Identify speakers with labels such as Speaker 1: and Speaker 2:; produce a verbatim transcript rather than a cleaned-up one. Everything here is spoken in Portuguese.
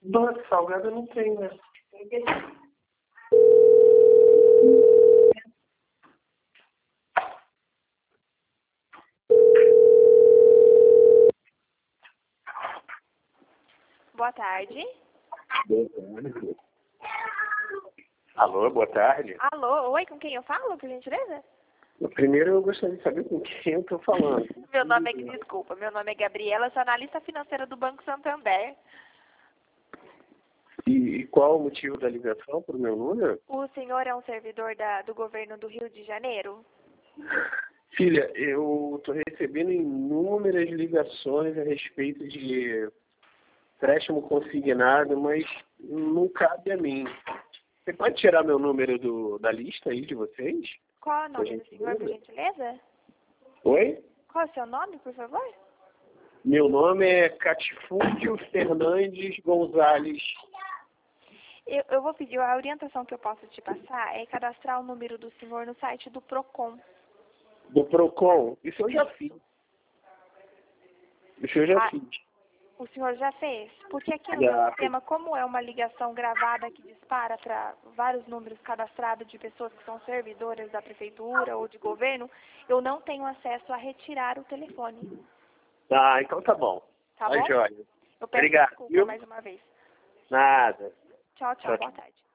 Speaker 1: Doce salgada não tem, né?
Speaker 2: Boa tarde.
Speaker 1: Boa tarde. Alô, boa tarde.
Speaker 2: Alô, oi, com quem eu falo, por gentileza?
Speaker 1: Primeiro eu gostaria de saber com quem eu estou falando.
Speaker 2: Meu nome é, desculpa, meu nome é Gabriela, sou analista financeira do Banco Santander.
Speaker 1: E, e qual o motivo da ligação para o meu número?
Speaker 2: O senhor é um servidor da, do governo do Rio de Janeiro?
Speaker 1: Filha, eu estou recebendo inúmeras ligações a respeito de empréstimo consignado, mas não cabe a mim. Você pode tirar meu número do, da lista aí de vocês?
Speaker 2: Qual é o nome do senhor, por gentileza?
Speaker 1: Oi?
Speaker 2: Qual é o seu nome, por favor?
Speaker 1: Meu nome é Catifúndio Fernandes Gonzalez.
Speaker 2: Eu, eu vou pedir, a orientação que eu posso te passar é cadastrar o número do senhor no site do Procon.
Speaker 1: Do Procon? Isso eu já fiz. Isso eu já
Speaker 2: Ah,
Speaker 1: fiz.
Speaker 2: o senhor já fez? Porque aqui no
Speaker 1: Já.
Speaker 2: meu sistema, como é uma ligação gravada que dispara para vários números cadastrados de pessoas que são servidoras da prefeitura ou de governo, eu não tenho acesso a retirar o telefone.
Speaker 1: Ah, então tá bom.
Speaker 2: Tá
Speaker 1: Tá
Speaker 2: bom?
Speaker 1: joia.
Speaker 2: Eu peço
Speaker 1: Obrigado,
Speaker 2: desculpa
Speaker 1: viu?
Speaker 2: mais uma vez.
Speaker 1: Nada.
Speaker 2: Tchau, tchau.
Speaker 1: Tchau,
Speaker 2: Boa
Speaker 1: tchau.
Speaker 2: tarde.